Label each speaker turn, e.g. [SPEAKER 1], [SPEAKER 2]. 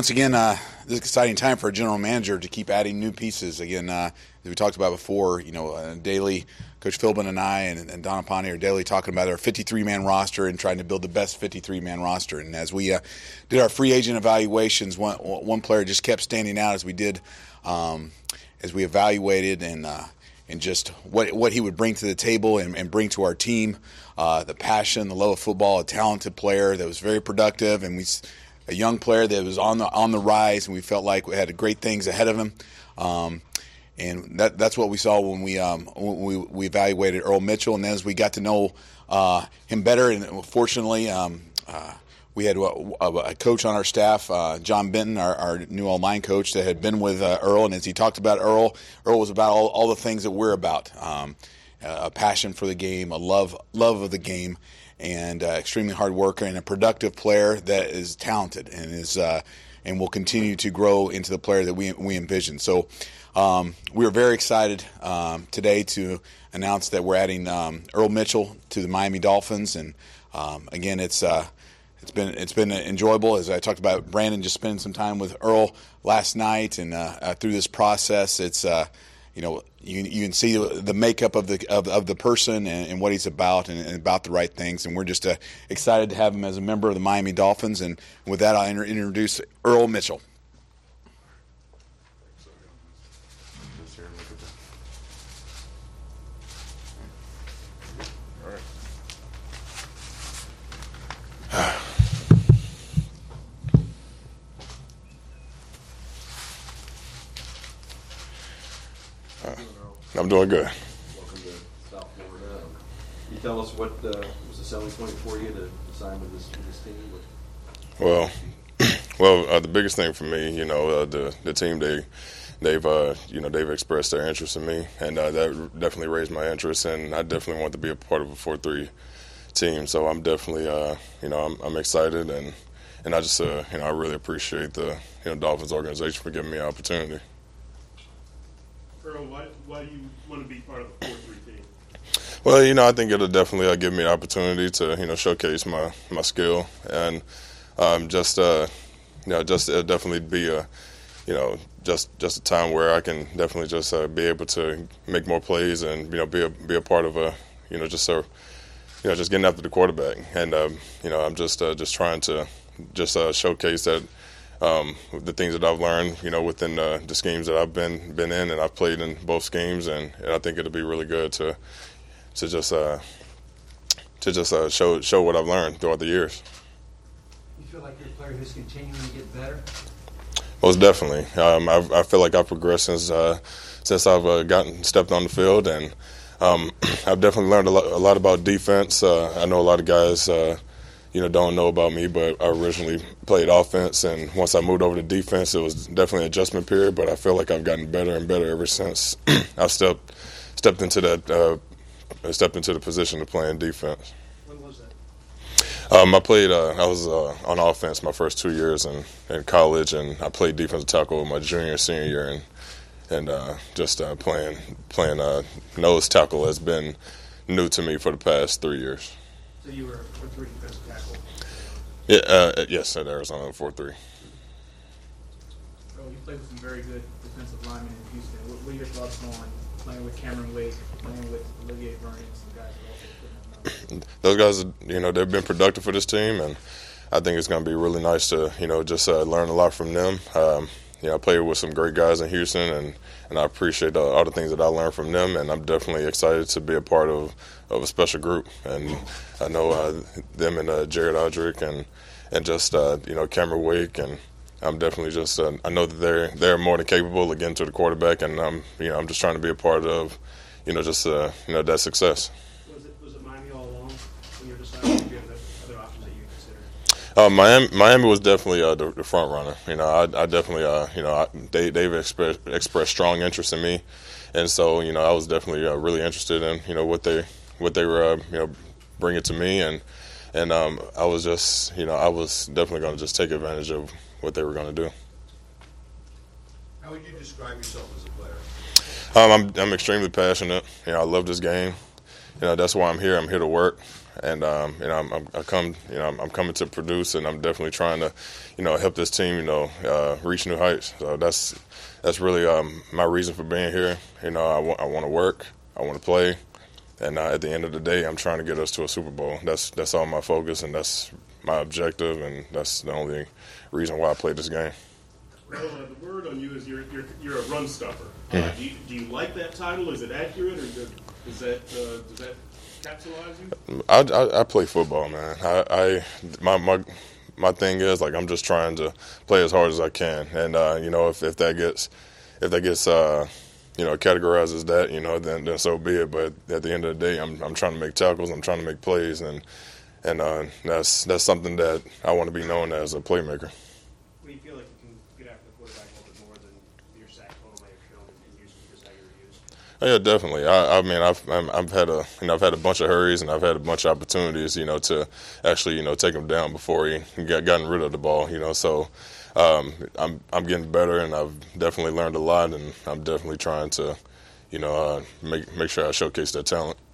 [SPEAKER 1] once again, this is an exciting time for a general manager to keep adding new pieces. Again, as we talked about before, daily, Coach Philbin and I and Donna Ponte are daily talking about our 53-man roster and trying to build the best 53-man roster. And as we did our free agent evaluations, one player just kept standing out as we did, as we evaluated and just what he would bring to the table and bring to our team, the passion, the love of football, a talented player that was very productive, and a young player that was on the rise, and we felt like we had great things ahead of him. And that's what we saw when we evaluated Earl Mitchell. And as we got to know him better, and fortunately we had a coach on our staff, John Benton, our new online coach, that had been with Earl. And as he talked about Earl was about all the things that we're about, a passion for the game, a love of the game, and extremely hard worker and a productive player that is talented and will continue to grow into the player that we envision. So we are very excited today to announce that we're adding Earl Mitchell to the Miami Dolphins. And again, it's been enjoyable. As I talked about, Brandon just spending some time with Earl last night, and through this process, it's you can see the makeup of the person and what he's about and about the right things. And we're just excited to have him as a member of the Miami Dolphins. And with that, I'll introduce Earl Mitchell.
[SPEAKER 2] I'm doing good.
[SPEAKER 3] Welcome to South Florida. Can you tell us what was the selling point for you to sign with this team?
[SPEAKER 2] Well, the biggest thing for me, the team, they've expressed their interest in me, and that definitely raised my interest, and I definitely want to be a part of a 4-3 team. So I'm definitely, I'm excited, and I just, I really appreciate the Dolphins organization for giving me an opportunity.
[SPEAKER 4] Earl, why do you want to be part of the 4-3 team?
[SPEAKER 2] Well, I think it'll definitely give me an opportunity to, showcase my skill, and just it'll definitely be just a time where I can definitely just be able to make more plays and be a part of just getting after the quarterback, and I'm just trying to showcase that. The things that I've learned, within the schemes that I've been in, and I've played in both schemes, and I think it'll be really good to just show what I've learned throughout the years.
[SPEAKER 5] You feel like you're a player who's continuing to get better?
[SPEAKER 2] Most definitely. I feel like I've progressed since I've stepped on the field, and I've definitely learned a lot about defense. I know a lot of guys. Don't know about me, but I originally played offense, and once I moved over to defense, it was definitely an adjustment period, but I feel like I've gotten better and better ever since I've stepped into the position of playing defense.
[SPEAKER 5] When was that?
[SPEAKER 2] I was on offense my first 2 years in college, and I played defensive tackle my junior and senior year, and playing nose tackle has been new to me for the past 3 years.
[SPEAKER 5] So you were a 4-3 defensive tackle?
[SPEAKER 2] Yeah, yes, at Arizona 4-3.
[SPEAKER 5] Earl, you played with some very good defensive linemen in Houston. What are your thoughts on playing with Cameron Wake, playing with Olivier Vernon, some guys that also put up?
[SPEAKER 2] Those guys, they've been productive for this team, and I think it's going to be really nice to, just learn a lot from them. I played with some great guys in Houston, and I appreciate all the things that I learned from them, and I'm definitely excited to be a part of a special group. And I know them and Jared Odrick and just Cameron Wake, and I'm definitely just I know that they're more than capable of getting to the quarterback, and I'm just trying to be a part of that success.
[SPEAKER 4] Was it Miami all along when you were deciding? Did you have other options that you considered?
[SPEAKER 2] Miami was definitely the front runner. I definitely they've expressed strong interest in me, and so I was definitely really interested in what they were bringing to me, and I was just I was definitely going to just take advantage of what they were going to do.
[SPEAKER 3] How would you describe yourself as a player?
[SPEAKER 2] I'm extremely passionate. I love this game, that's why I'm here. I'm here to work, and I'm coming to produce, and I'm definitely trying to, help this team, reach new heights. So that's really my reason for being here. I want to work, I want to play, and at the end of the day, I'm trying to get us to a Super Bowl. That's all my focus, and that's my objective, and that's the only reason why I play this game.
[SPEAKER 6] Well, the word on you is you're a run stuffer. Do you like that title? Is it accurate, or does that capsulize you?
[SPEAKER 2] I play football, man. My thing is, like, I'm just trying to play as hard as I can, and if that gets categorized as that, then so be it. But at the end of the day, I'm trying to make tackles, I'm trying to make plays, and that's something that I want to be known as a playmaker.
[SPEAKER 4] Do you feel like you can get after the quarterback a little bit more than your sack total may have shown and use just how you were used?
[SPEAKER 2] Oh, yeah, definitely. I've had a bunch of hurries, and I've had a bunch of opportunities, to actually, take him down before he gotten rid of the ball, So I'm getting better, and I've definitely learned a lot, and I'm definitely trying to, make sure I showcase that talent.